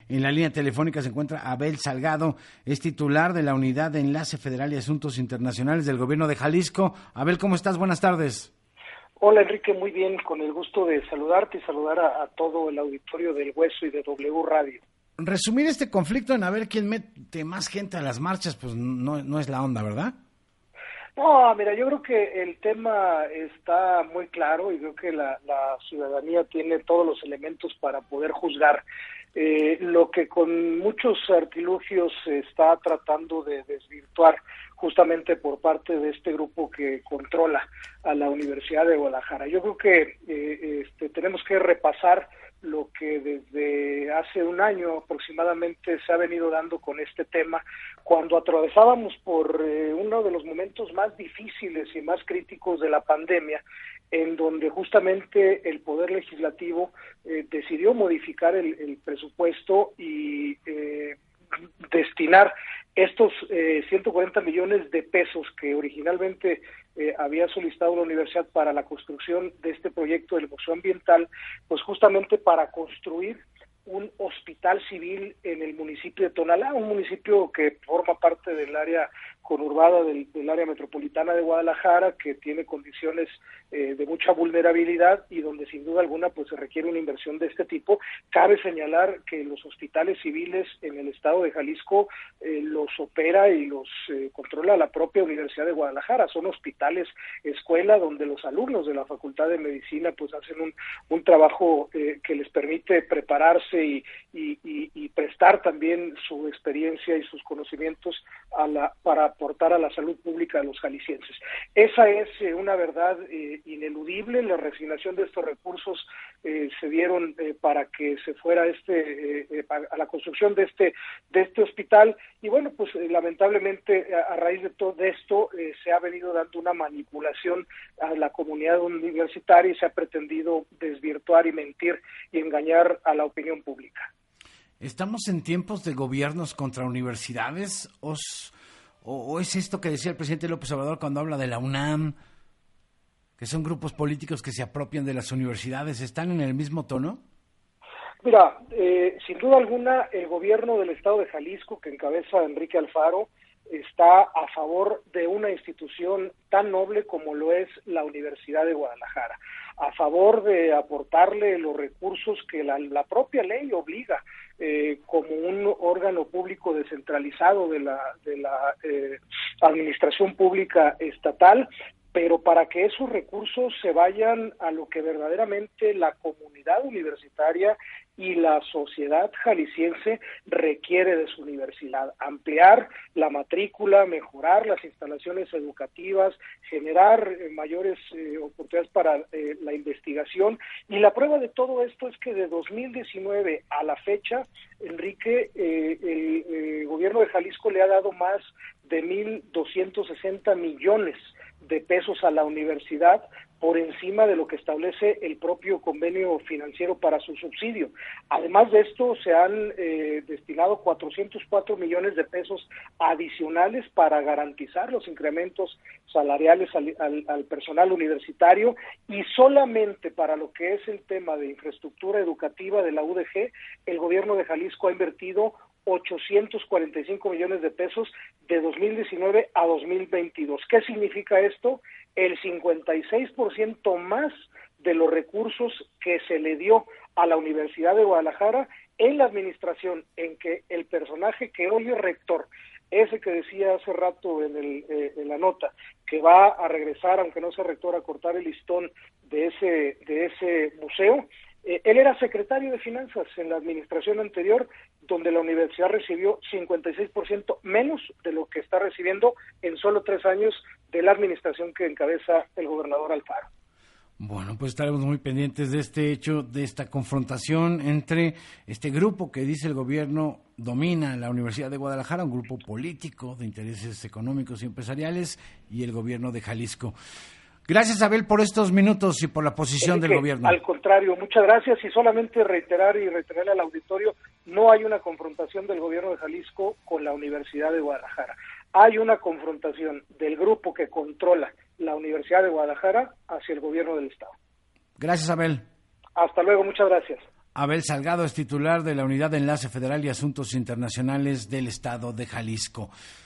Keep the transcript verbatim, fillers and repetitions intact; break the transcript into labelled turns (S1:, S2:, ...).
S1: En la línea telefónica se encuentra Abel Salgado, es titular de la Unidad de Enlace Federal y Asuntos Internacionales del Gobierno de Jalisco. Abel, ¿cómo estás? Buenas tardes.
S2: Hola Enrique, muy bien, con el gusto de saludarte y saludar a, a todo el auditorio del Hueso y de W Radio.
S1: Resumir este conflicto en a ver quién mete más gente a las marchas, pues no, no es la onda, ¿verdad?
S2: No, mira, yo creo que el tema está muy claro y creo que la, la ciudadanía tiene todos los elementos para poder juzgar. Eh, lo que con muchos artilugios se está tratando de desvirtuar justamente por parte de este grupo que controla a la Universidad de Guadalajara. Yo creo que eh, este, tenemos que repasar lo que desde hace un año aproximadamente se ha venido dando con este tema, cuando atravesábamos por eh, uno de los momentos más difíciles y más críticos de la pandemia, en donde justamente el Poder Legislativo eh, decidió modificar el, el presupuesto y eh, destinar estos eh, ciento cuarenta millones de pesos que originalmente eh, había solicitado la universidad para la construcción de este proyecto del Museo Ambiental, pues justamente para construir un hospital civil en el municipio de Tonalá, un municipio que forma parte del área conurbada del, del área metropolitana de Guadalajara, que tiene condiciones eh, de mucha vulnerabilidad y donde sin duda alguna pues se requiere una inversión de este tipo. Cabe señalar que los hospitales civiles en el estado de Jalisco eh, los opera y los eh, controla la propia Universidad de Guadalajara. Son hospitales escuela donde los alumnos de la Facultad de Medicina pues hacen un, un trabajo eh, que les permite prepararse y, y, y, y prestar también su experiencia y sus conocimientos a la para aportar a la salud pública de los jaliscienses. Esa es eh, una verdad eh, ineludible. La resignación de estos recursos eh, se dieron eh, para que se fuera este eh, eh, a la construcción de este de este hospital y bueno pues eh, lamentablemente a, a raíz de todo esto eh, se ha venido dando una manipulación a la comunidad universitaria y se ha pretendido desvirtuar y mentir y engañar a la opinión pública.
S1: ¿Estamos en tiempos de gobiernos contra universidades? ¿Os ¿O, o es esto que decía el presidente López Obrador cuando habla de la UNAM, que son grupos políticos que se apropian de las universidades? ¿Están en el mismo tono?
S2: Mira, eh, sin duda alguna, el gobierno del estado de Jalisco, que encabeza Enrique Alfaro, está a favor de una institución tan noble como lo es la Universidad de Guadalajara, a favor de aportarle los recursos que la, la propia ley obliga eh, como un órgano público descentralizado de la, de la eh, administración pública estatal, pero para que esos recursos se vayan a lo que verdaderamente la comunidad universitaria y la sociedad jalisciense requiere de su universidad, ampliar la matrícula, mejorar las instalaciones educativas, generar eh, mayores eh, oportunidades para eh, la investigación, y la prueba de todo esto es que de dos mil diecinueve a la fecha, Enrique, eh, el eh, gobierno de Jalisco le ha dado más de mil doscientos sesenta millones de pesos a la universidad por encima de lo que establece el propio convenio financiero para su subsidio. Además de esto, se han eh, destinado cuatrocientos cuatro millones de pesos adicionales para garantizar los incrementos salariales al, al, al personal universitario, y solamente para lo que es el tema de infraestructura educativa de la U D G, el gobierno de Jalisco ha invertido ochocientos cuarenta y cinco millones de pesos de dos mil diecinueve a dos mil veintidós. ¿Qué significa esto? El cincuenta y seis por ciento más de los recursos que se le dio a la Universidad de Guadalajara en la administración, en que el personaje que hoy es rector, ese que decía hace rato en, el, eh, en la nota, que va a regresar, aunque no sea rector, a cortar el listón de ese, de ese museo. Eh, él era secretario de Finanzas en la administración anterior, donde la universidad recibió cincuenta y seis por ciento menos de lo que está recibiendo en solo tres años de la administración que encabeza el gobernador Alfaro.
S1: Bueno, pues estaremos muy pendientes de este hecho, de esta confrontación entre este grupo que dice el gobierno domina la Universidad de Guadalajara, un grupo político de intereses económicos y empresariales, y el gobierno de Jalisco. Gracias, Abel, por estos minutos y por la posición
S2: Enrique,
S1: del gobierno.
S2: Al contrario, muchas gracias, y solamente reiterar y reiterar al auditorio, no hay una confrontación del gobierno de Jalisco con la Universidad de Guadalajara. Hay una confrontación del grupo que controla la Universidad de Guadalajara hacia el gobierno del Estado.
S1: Gracias, Abel.
S2: Hasta luego, muchas gracias.
S1: Abel Salgado es titular de la Unidad de Enlace Federal y Asuntos Internacionales del Estado de Jalisco.